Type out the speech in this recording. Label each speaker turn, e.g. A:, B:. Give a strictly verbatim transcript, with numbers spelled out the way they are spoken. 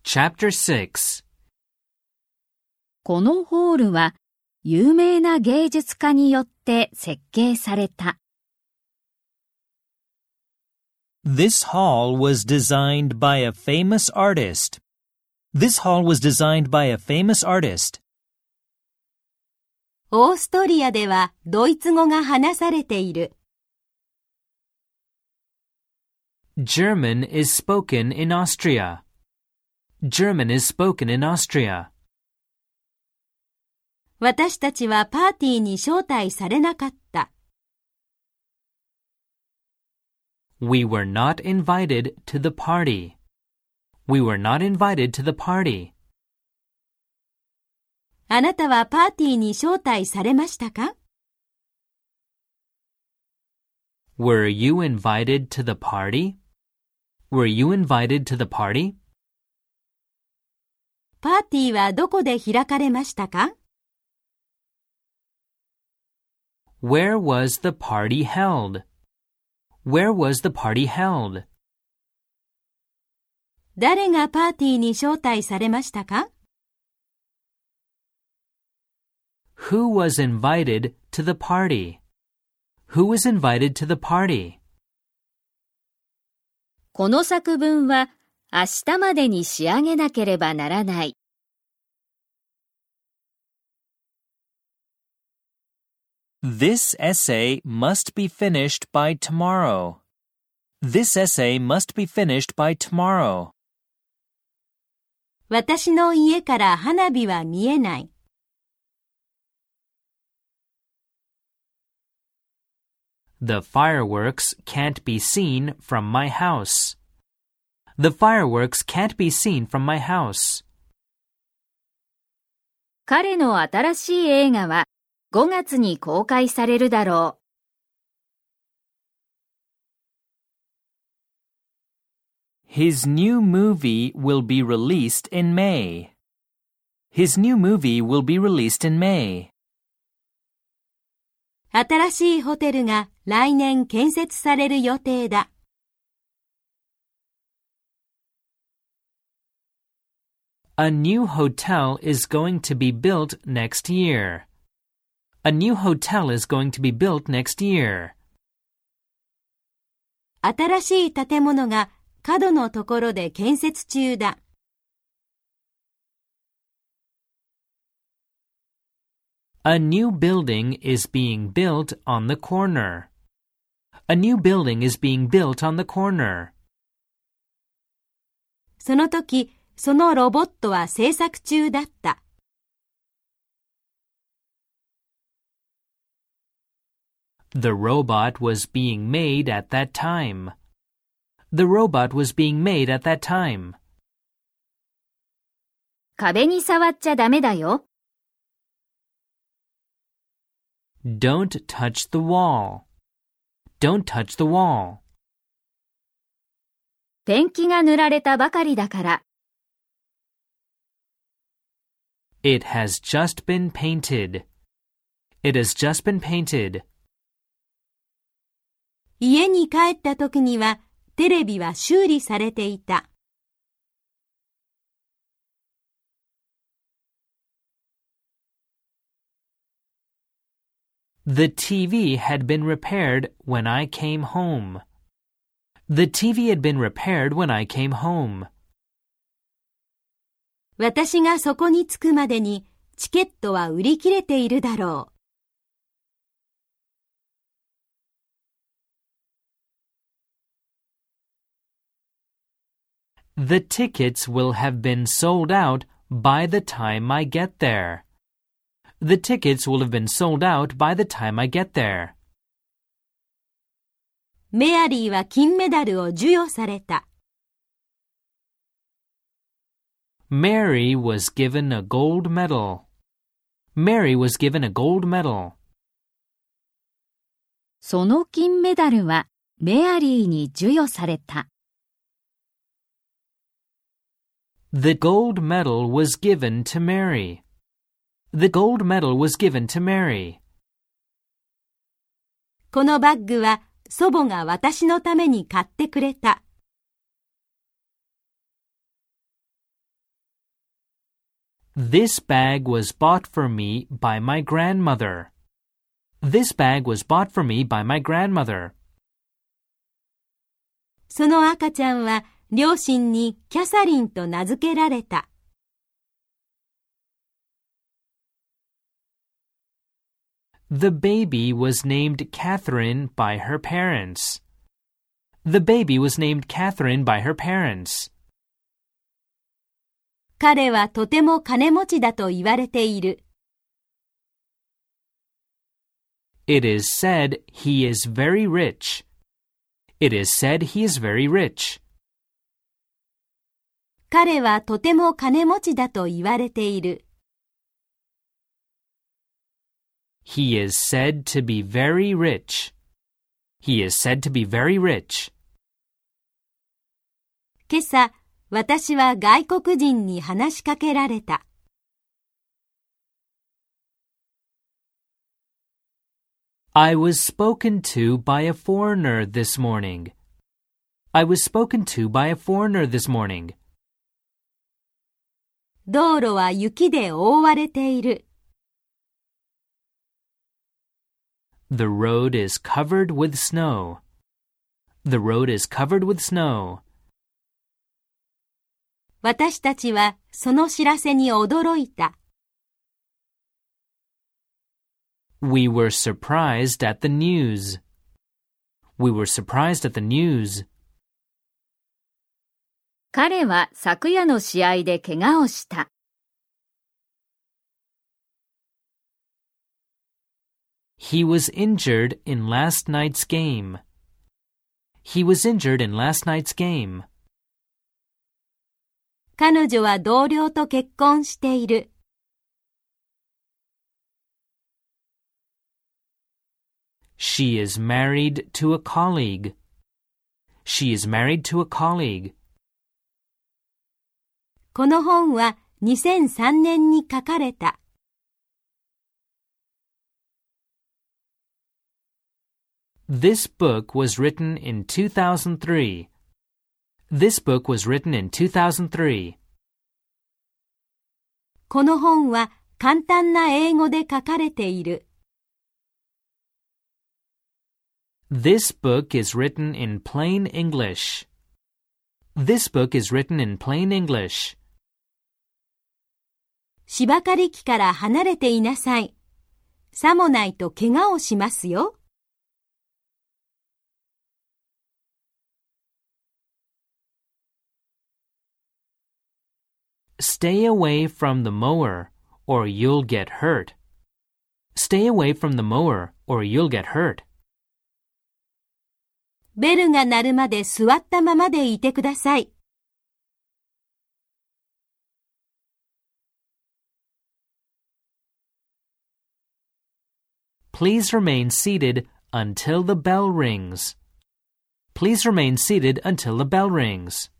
A: Chapter six.
B: このホールは有名な芸術家によって設計された。
C: This hall was designed by a famous artist. This hall was designed by a famous artist.
D: オーストリアではドイツ語が話されている。
A: German is spoken in Austria. German is spoken in Austria.
D: 私たちはパーティーに招待されなかった。
A: We were not invited to the party. We were not invited to the party.
D: あなたはパーティーに招待されましたか？
A: Were you invited to the party? Were you invited to the party?
D: パーティーはどこで開かれましたか？
A: Where was the party held? Where was the party held?
D: 誰がパーティーに招待されましたか？
A: Who was invited to the party? Who was invited to the party?
B: この作文は明日までに仕上げなければならない。
C: This essay must be finished by tomorrow. This essay must be finished by tomorrow.
D: 私の家から花火は見えない。
A: The fireworks can't be seen from my house. The fireworks can't be seen from my house.
B: 彼の新しい映画はごがつに公開されるだろ
C: う。His new movie will be released in May. His new movie will be released in May.
D: 新しいホテルが来年建設される予定だ。
A: A new hotel is going to be built next year. A new hotel is going to be built next year.
D: 新しい建物が角のところで建設中だ。
A: A new building is being built on the corner. A new building is being built on the corner.
D: その時、そのロボットは製作中だった。
A: The robot was being made at that time. The robot was being made at that time.
B: 壁に触っちゃダメだよ。
A: Don't touch the wall. Don't touch the wall.
B: ペンキが塗られたばかりだから。
A: It has just been painted. It has just been painted.
D: 家に帰った時にはテレビは修理されていた。
A: The T V had been repaired when I came home. The T V had been repaired when I came home.
D: 私がそこに着くまでにチケットは売り切れているだろう。
A: The tickets will have been sold out by the time I get there. The tickets will have been sold out by the time I get there.
D: メアリーは金メダルを授与された。
A: Mary was given a gold medal. Mary was given a gold medal.
B: その金メダルはメアリーに授与された。
A: The gold medal was given to Mary. The gold medal was given to Mary.
D: このバッグは祖母が私のために買ってくれた。
A: This bag was bought for me by my grandmother. This bag was bought for me by my grandmother.
D: その赤ちゃんは両親にキャサリンと名付けられた。
A: The baby was named Catherine by her parents. The baby was named Catherine by her parents.
D: 彼はとても金持ちだと言われている。
A: It is said he is very rich. It is said he is very rich.
D: 彼はとても金持ちだと言われている。
A: He is said to be very rich. He is said to be very rich.
D: 今朝、私は外国人に話しかけられた。
A: I was spoken to by a foreigner this morning. I was spoken to by a foreigner this morning.
D: 道路は雪で覆われている。
A: The road is covered with snow. The road is covered with snow.
D: 私たちはその知らせに驚いた。
A: We were surprised at the news. We were surprised at the news.
B: 彼は昨夜の試合で怪我をした。
A: He was injured in last night's game. He was injured in last night's game.
D: 彼女は同僚と結婚している。
A: She is married to a colleague. She is married to a colleague.
D: この本はにせんさんねんに書かれた。
A: This book was written in two thousand three. This book was written in two thousand three.
D: この本は簡単な英語で書かれている。
A: This book is written in plain English. This book is written in plain English.
D: 芝刈り機から離れていなさい。さもないと怪我をしますよ。
A: Stay away from the mower, or you'll get hurt. Stay away from the mower, or you'll get hurt.
D: ベルが鳴るまで座ったままでいてください。
A: Please remain seated until the bell rings. Please remain seated until the bell rings.